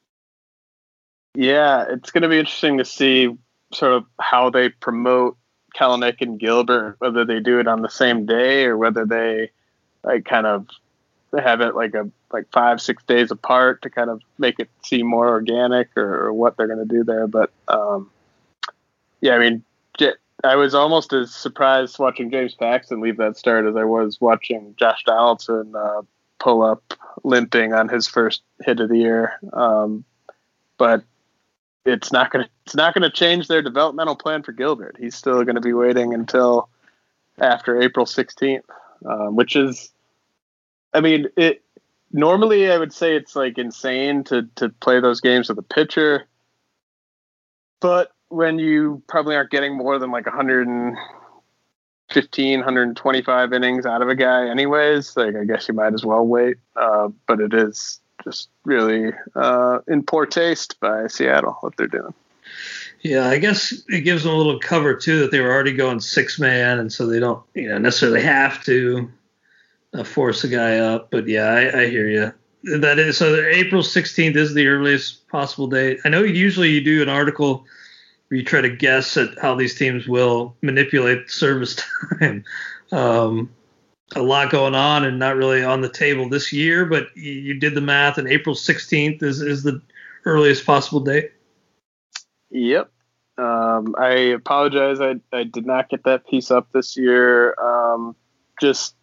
S2: Yeah, it's going to be interesting to see sort of how they promote Kelenic and Gilbert, whether they do it on the same day or whether they kind of have it like 5-6 days apart to kind of make it seem more organic or what they're going to do there. But yeah, I mean, I was almost as surprised watching James Paxton leave that start as I was watching Josh Donaldson pull up limping on his first hit of the year. But it's not going to change their developmental plan for Gilbert. He's still going to be waiting until after April 16th, which is, I mean, normally I would say it's like insane to play those games with a pitcher, but when you probably aren't getting more than like 115, 125 innings out of a guy anyways, I guess you might as well wait. But it is just really in poor taste by Seattle what they're doing.
S1: Yeah, I guess it gives them a little cover too that they were already going 6-man, and so they don't necessarily have to force a guy up. But yeah, I hear you. That is, so April 16th is the earliest possible date. I know usually you do an article where you try to guess at how these teams will manipulate service time. A lot going on and not really on the table this year, but you did the math, and April 16th is the earliest possible date.
S2: Yep. I apologize. I did not get that piece up this year. Just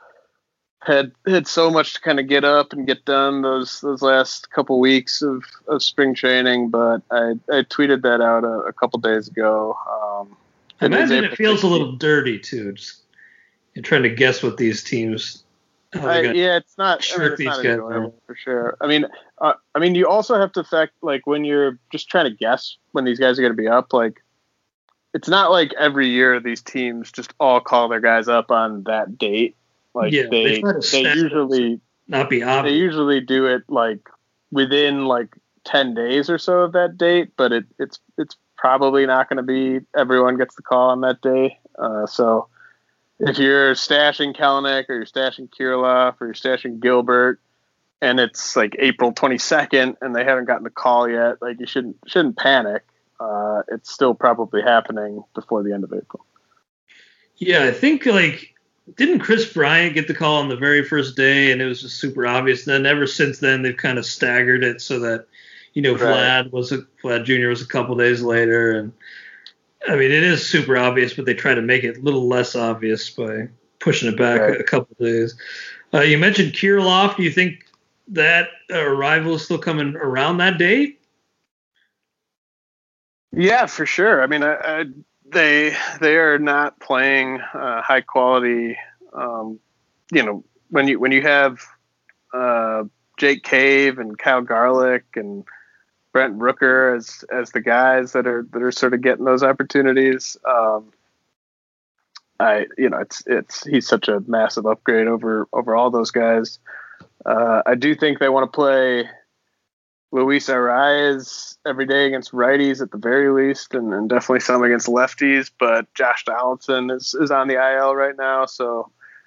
S2: had so much to kind of get up and get done those last couple weeks of spring training, but I tweeted that out a couple days ago.
S1: I imagine it feels 16th. A little dirty too. Just you're trying to guess what these teams.
S2: It's not. It's not enjoyable for sure. I mean, you also have to fact like when you're just trying to guess when these guys are going to be up. Like, it's not like every year these teams just all call their guys up on that date. Like they usually
S1: not be obvious.
S2: They usually do it like within like 10 days or so of that date, but it's probably not going to be everyone gets the call on that day. So if you're stashing Kelenic or you're stashing Kirilloff or you're stashing Gilbert and it's like April 22nd and they haven't gotten the call yet, like you shouldn't panic. It's still probably happening before the end of April.
S1: Yeah, I think didn't Chris Bryant get the call on the very first day and it was just super obvious? And then ever since then they've kind of staggered it so that Vlad Jr. was a couple days later, and I mean it is super obvious, but they try to make it a little less obvious by pushing it back a couple days. You mentioned Kirilloff. Do you think that arrival is still coming around that date?
S2: Yeah, for sure. I mean, they are not playing high quality. When you have Jake Cave and Kyle Garlick and Brent Rooker as the guys that are sort of getting those opportunities. He's such a massive upgrade over all those guys. I do think they want to play Luis Arraez every day against righties at the very least, and definitely some against lefties. But Josh Donaldson is on the IL right now, so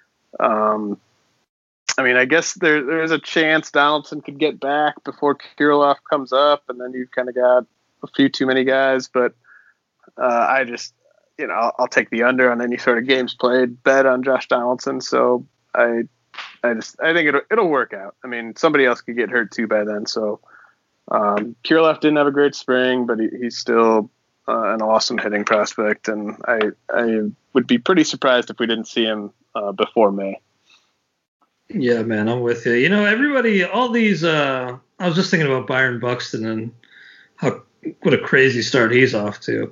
S2: I mean, I guess there's a chance Donaldson could get back before Kirilloff comes up, and then you've kind of got a few too many guys. But I just, I'll take the under on any sort of games played bet on Josh Donaldson. So I think it'll work out. I mean, somebody else could get hurt too by then. So Kirilloff didn't have a great spring, but he's still an awesome hitting prospect, and I would be pretty surprised if we didn't see him before May.
S1: Yeah, man, I'm with you. Everybody, all these. I was just thinking about Byron Buxton and what a crazy start he's off to.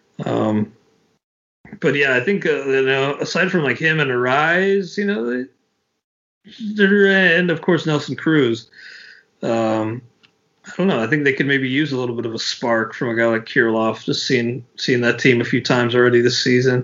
S1: But yeah, I think aside from like him and Arraez, and of course Nelson Cruz. I I don't know. I think they could maybe use a little bit of a spark from a guy like Kirilloff. Just seeing that team a few times already this season.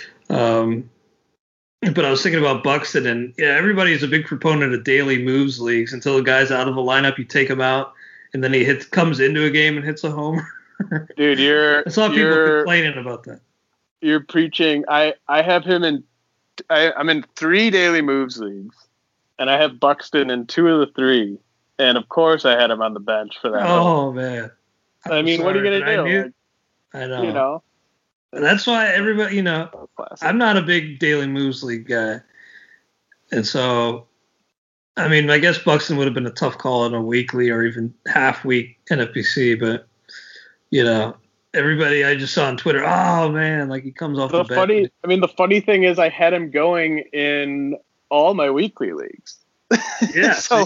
S1: But I was thinking about Buxton, and everybody's a big proponent of daily moves leagues. Until the guy's out of the lineup, you take him out, and then he comes into a game and hits a homer.
S2: Dude,
S1: I saw people complaining about that.
S2: You're preaching. I have him in. I'm in 3 daily moves leagues, and I have Buxton in 2 of the 3. And of course, I had him on the bench for that.
S1: Oh man!
S2: I mean, what are you gonna do?
S1: I know.
S2: You know.
S1: That's why everybody, I'm not a big daily moves league guy. And so, I mean, I guess Buxton would have been a tough call in a weekly or even half week NFBC, but, everybody I just saw on Twitter, oh man, like he comes off the bench.
S2: The funny thing is I had him going in all my weekly leagues.
S1: Yeah.
S2: So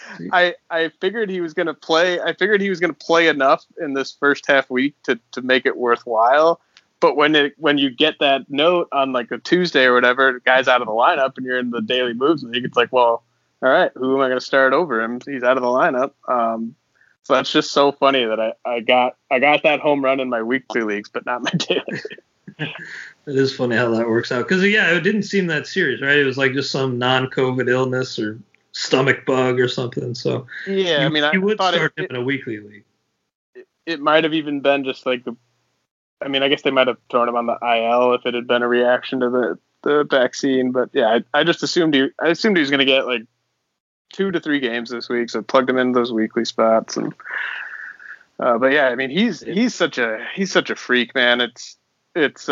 S2: I figured he was going to play. I figured he was going to play enough in this first half week to make it worthwhile. But when you get that note on like a Tuesday or whatever, the guy's out of the lineup and you're in the daily moves league, it's like, well, all right, who am I going to start over him? He's out of the lineup. So that's just so funny that I got that home run in my weekly leagues, but not my daily.
S1: It is funny how that works out because it didn't seem that serious, right? It was like just some non-COVID illness or stomach bug or something. So
S2: yeah,
S1: you would start him in a weekly league.
S2: It might have even been just like I guess they might have thrown him on the IL if it had been a reaction to the vaccine. But yeah, I just assumed he was going to get like 2 to 3 games this week, so plugged him into those weekly spots. And but yeah, I mean he's such a freak, man. It's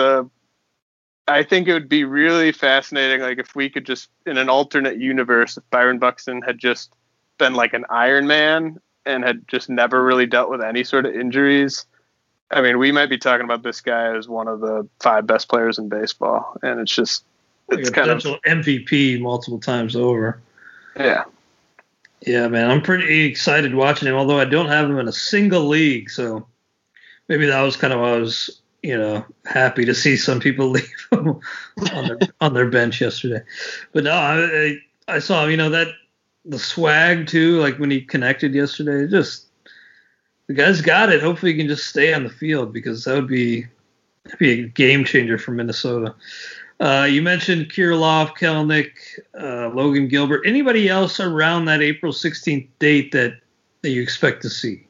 S2: I think it would be really fascinating, like if we could just in an alternate universe, if Byron Buxton had just been like an Iron Man and had just never really dealt with any sort of injuries. I mean, we might be talking about this guy as one of the 5 best players in baseball, and it's kind of
S1: MVP multiple times over.
S2: Yeah.
S1: Yeah, man, I'm pretty excited watching him, although I don't have him in a single league, so maybe that was kind of why I was, happy to see some people leave him on their bench yesterday. But no, I saw him, that the swag too, like when he connected yesterday, the guy's got it. Hopefully he can just stay on the field because that'd be a game changer for Minnesota. You mentioned Kirilloff, Kelenic, Logan Gilbert. Anybody else around that April 16th date that you expect to see?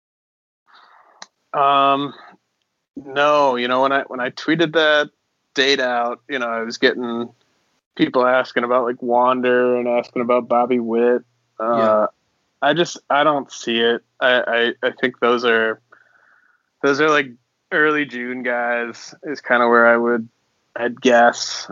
S2: No, when I tweeted that date out, I was getting people asking about like Wander and asking about Bobby Witt.
S1: Yeah.
S2: I don't see it. I think those are like early June guys is kind of where I'd guess.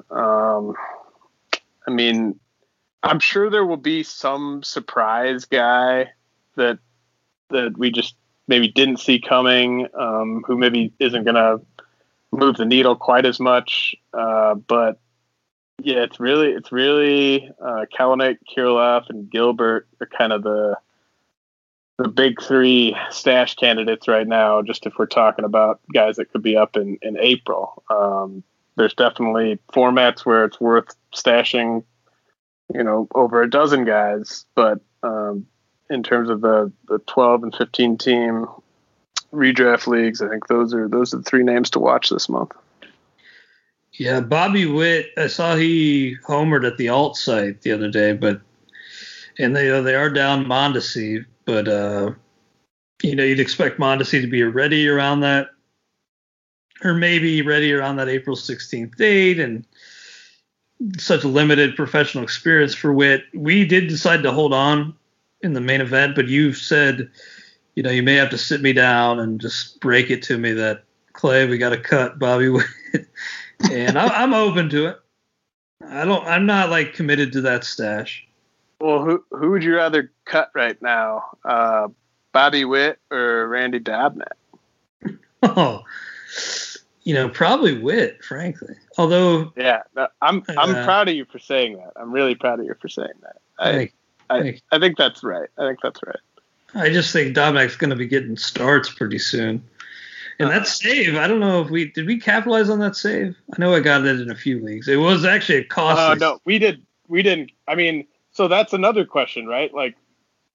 S2: I mean, I'm sure there will be some surprise guy that we just maybe didn't see coming, who maybe isn't going to move the needle quite as much. But yeah, it's really Kelenic, Kirilloff, and Gilbert are kind of the big 3 stash candidates right now, just if we're talking about guys that could be up in April. There's definitely formats where it's worth stashing, over a dozen guys, but in terms of the 12 and 15 team redraft leagues, I think those are the 3 names to watch this month.
S1: Yeah, Bobby Witt, I saw he homered at the alt site the other day, and they are down Mondesi, but you'd expect Mondesi to be ready around that, or maybe ready around that April 16th date, and such limited professional experience for Witt. We did decide to hold on in the main event, but you said, you may have to sit me down and just break it to me that, Clay, we got to cut Bobby Witt. And I'm open to it. I'm not like committed to that stash.
S2: Well, who would you rather cut right now? Bobby Witt or Randy Dobnak?
S1: Oh, probably Witt, frankly. Although,
S2: yeah, I'm proud of you for saying that. I'm really proud of you for saying that. I think that's right.
S1: I just think Dobnak's going to be getting starts pretty soon. And that save, I don't know if did we capitalize on that save? I know I got it in a few leagues. It was actually a costly.
S2: No, we didn't. I mean, so that's another question, right? Like,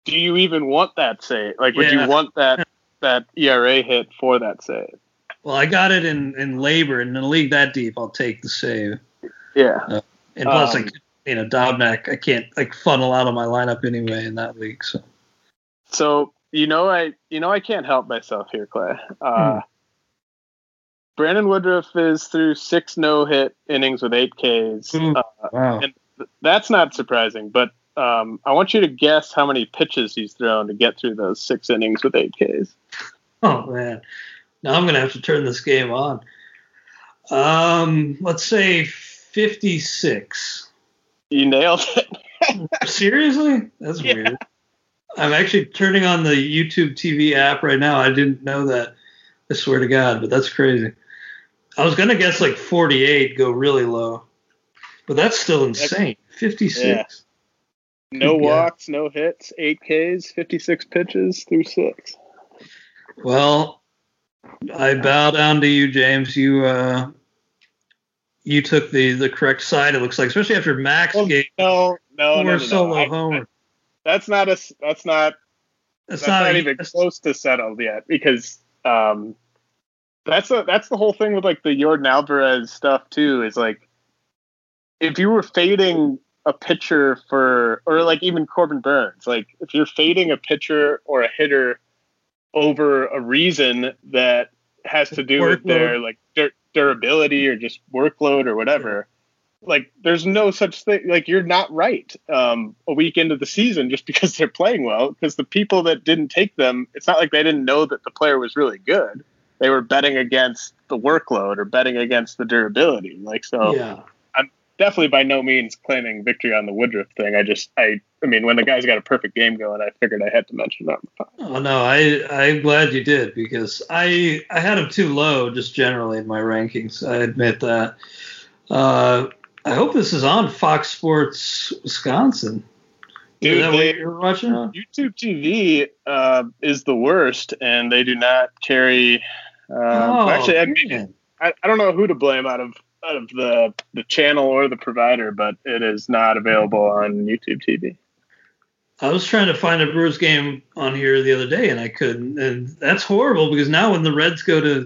S2: do you even want that save? Like, would you want that ERA hit for that save?
S1: Well, I got it in labor, and in a league that deep, I'll take the save.
S2: Yeah.
S1: And plus, Dobnak, I can't funnel out of my lineup anyway in that league.
S2: So I can't help myself here, Clay. Brandon Woodruff is through 6 no-hit innings with 8 Ks.
S1: Wow.
S2: And that's not surprising, but I want you to guess how many pitches he's thrown to get through those 6 innings with 8 Ks.
S1: Oh, man. Now I'm going to have to turn this game on. Let's say 56.
S2: You nailed it.
S1: Seriously? That's weird. I'm actually turning on the YouTube TV app right now. I didn't know that. I swear to God, but that's crazy. I was going to guess 48, go really low. But that's still insane. 56.
S2: Yeah. No walks, no hits, 8 Ks, 56 pitches through 6.
S1: Well, I bow down to you, James. You took the correct side, it looks like, especially after Max gave
S2: no,
S1: solo homer.
S2: That's not even close to settled yet, because that's the whole thing with the Yordan Alvarez stuff too, is if you were fading a pitcher or even Corbin Burns, if you're fading a pitcher or a hitter over a reason that has to do with their durability or just workload or whatever, there's no such thing. You're not right a week into the season just because they're playing well, because the people that didn't take them, it's not like they didn't know that the player was really good. They were betting against the workload or betting against the durability. I'm definitely by no means claiming victory on the Woodruff thing. I mean, when the guy's got a perfect game going, I figured I had to mention that.
S1: Oh, no, I'm glad you did, because I had him too low just generally in my rankings. I admit that. I hope this is on Fox Sports Wisconsin.
S2: Dude,
S1: is that what you're watching on?
S2: YouTube TV is the worst, and they do not carry. Actually, I don't know who to blame out of the channel or the provider, but it is not available on YouTube TV.
S1: I was trying to find a Brewers game on here the other day, and I couldn't. And that's horrible, because now when the Reds go to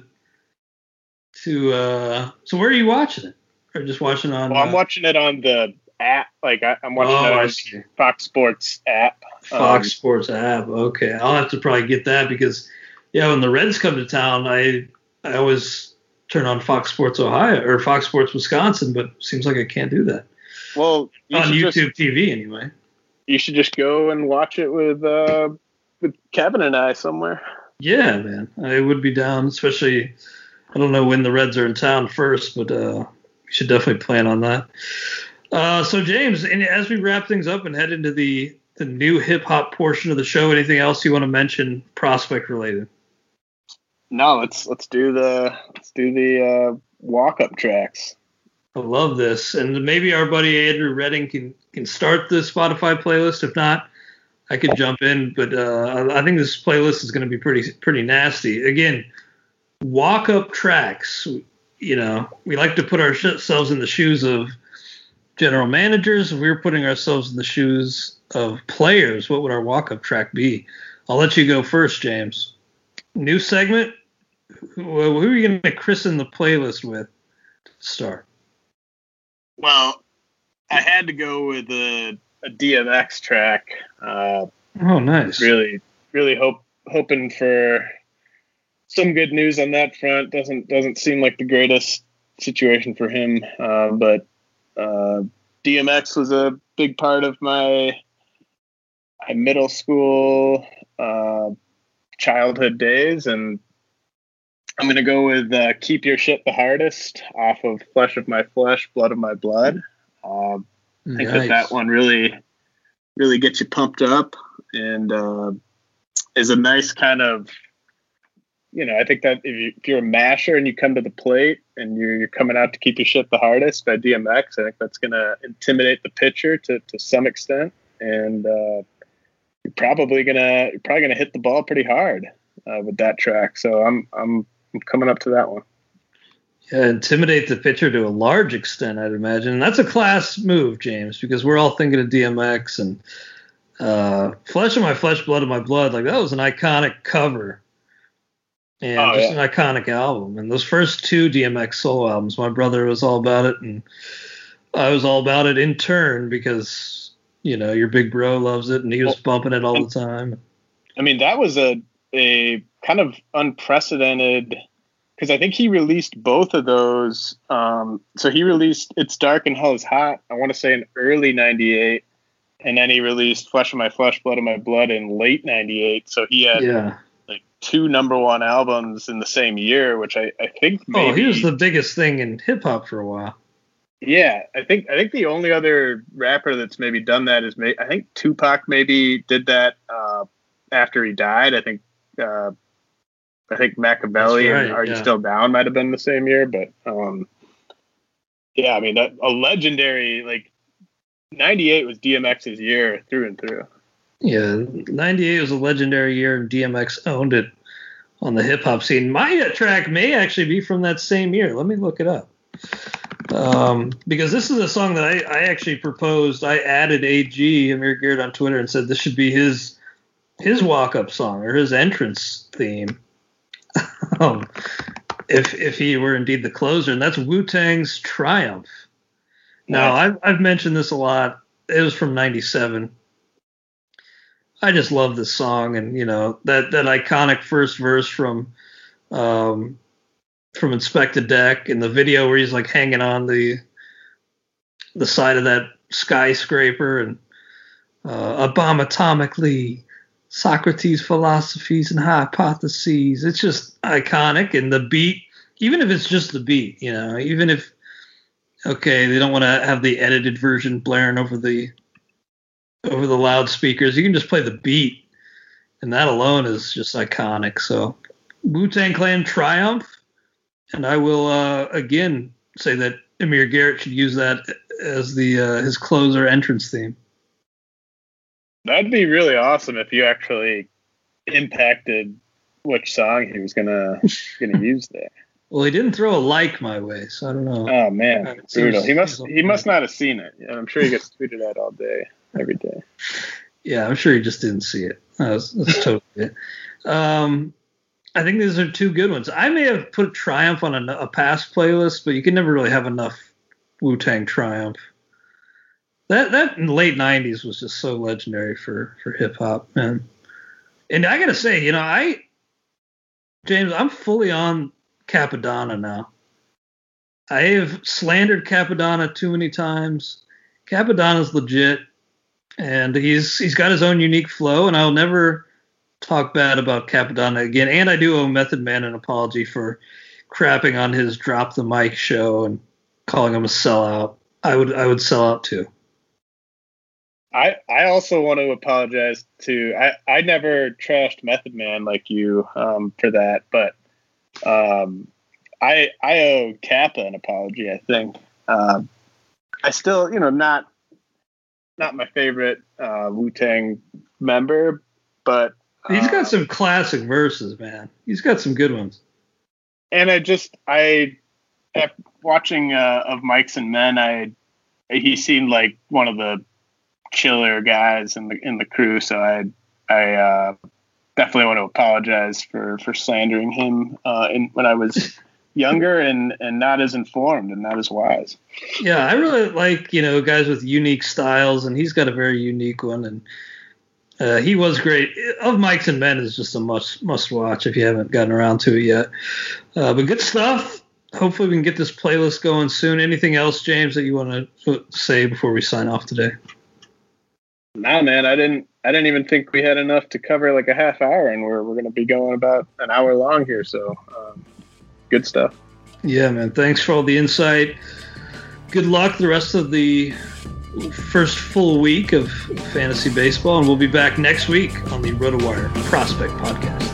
S1: so where are you watching it? Or just watching on?
S2: Well, I'm watching it on the app. I'm watching it on Fox Sports app.
S1: Fox Sports app. Okay, I'll have to probably get that, because when the Reds come to town, I always turn on Fox Sports Ohio or Fox Sports Wisconsin, but it seems like I can't do that.
S2: Well,
S1: on YouTube TV anyway.
S2: You should just go and watch it with Kevin and I somewhere.
S1: Yeah, man, I would be down. Especially, I don't know when the Reds are in town first, but we should definitely plan on that. So James, as we wrap things up and head into the new hip hop portion of the show, anything else you want to mention prospect related?
S2: No, let's do the walk up tracks.
S1: I love this, and maybe our buddy Andrew Redding can start the Spotify playlist. If not, I could jump in, but I think this playlist is going to be pretty nasty. Again, walk up tracks. We like to put ourselves in the shoes of general managers. If we were putting ourselves in the shoes of players, what would our walk up track be? I'll let you go first, James. New segment. Who are you going to christen the playlist with to start?
S2: Well, I had to go with a DMX track.
S1: Oh, nice.
S2: Really, really hoping for some good news on that front. Doesn't seem like the greatest situation for him, but DMX was a big part of my middle school childhood days, and I'm going to go with Keep Your Shit the Hardest off of Flesh of My Flesh, Blood of My Blood. I think that one really, really gets you pumped up, and is a nice kind of, I think that if you're a masher and you come to the plate and you're coming out to keep your shit the hardest by DMX, I think that's going to intimidate the pitcher to some extent, and you're probably gonna hit the ball pretty hard with that track. So I'm coming up to that one.
S1: Yeah, intimidate the pitcher to a large extent, I'd imagine. And that's a class move, James, because we're all thinking of DMX, and Flesh of My Flesh, Blood of My Blood, like that was an iconic cover. And an iconic album. And those first two DMX solo albums, my brother was all about it, and I was all about it in turn because, your big bro loves it, and he was bumping it all the time.
S3: I mean, that was a kind of unprecedented, because I think he released both of those. So he released It's Dark and Hell is Hot, I want to say in early 98. And then he released Flesh of My Flesh, Blood of My Blood in late 98. So he had like 2 number 1 albums in the same year, which I think maybe...
S1: Oh, he was the biggest thing in hip-hop for a while.
S3: Yeah, I think the only other rapper that's maybe done that is I think Tupac maybe did that after he died. I think Machiavelli and Are You Still Down might have been the same year, but I mean, that a legendary, like, 98 was DMX's year through and through.
S1: Yeah, 98 was a legendary year, and DMX owned it on the hip hop scene. My track may actually be from that same year. Let me look it up. Because this is a song that I actually proposed. I added AG, Amir Garrett, on Twitter and said this should be his walk-up song or his entrance theme. If he were indeed the closer, and that's Wu-Tang's Triumph. Now, I've mentioned this a lot. It was from 97. I just love this song, and that iconic first verse from Inspector Deck in the video where he's like hanging on the side of that skyscraper and abomatomically Socrates' philosophies and hypotheses. It's just iconic, and the beat, even if it's just the beat, even if they don't want to have the edited version blaring over the loudspeakers, you can just play the beat, and that alone is just iconic. So Wu-Tang Clan Triumph, and I will again say that Amir Garrett should use that as his closer entrance theme.
S3: That'd be really awesome if you actually impacted which song he was gonna use there.
S1: Well, he didn't throw a like my way, so I don't know.
S3: Oh man, brutal. He must not have seen it. I'm sure he gets tweeted at all day, every day.
S1: Yeah, I'm sure he just didn't see it. That's totally it. I think these are 2 good ones. I may have put Triumph on a past playlist, but you can never really have enough Wu-Tang Triumph. That in the late 90s was just so legendary for hip hop, man. And I gotta say, James, I'm fully on Capadonna now. I have slandered Capadonna too many times. Capadonna's legit, and he's got his own unique flow, and I'll never talk bad about Capadonna again. And I do owe Method Man an apology for crapping on his Drop the Mic show and calling him a sellout. I would sell out too.
S3: I also want to apologize to I never trashed Method Man like you for that, but I owe Kappa an apology. I think I still not my favorite Wu-Tang member, but
S1: he's got some classic verses, man. He's got some good ones.
S3: And after watching Of Mics and Men, he seemed like one of the chiller guys in the crew, so I definitely want to apologize for slandering him when I was younger and not as informed and not as wise.
S1: Yeah, I really like guys with unique styles, and he's got a very unique one, and he was great. Of Mics and Men is just a must watch if you haven't gotten around to it yet. But good stuff. Hopefully we can get this playlist going soon. Anything else, James, that you want to say before we sign off today?
S3: No, man, I didn't even think we had enough to cover like a half hour, and we're going to be going about an hour long here. So good stuff.
S1: Yeah, man. Thanks for all the insight. Good luck the rest of the first full week of fantasy baseball, and we'll be back next week on the RotoWire Prospect Podcast.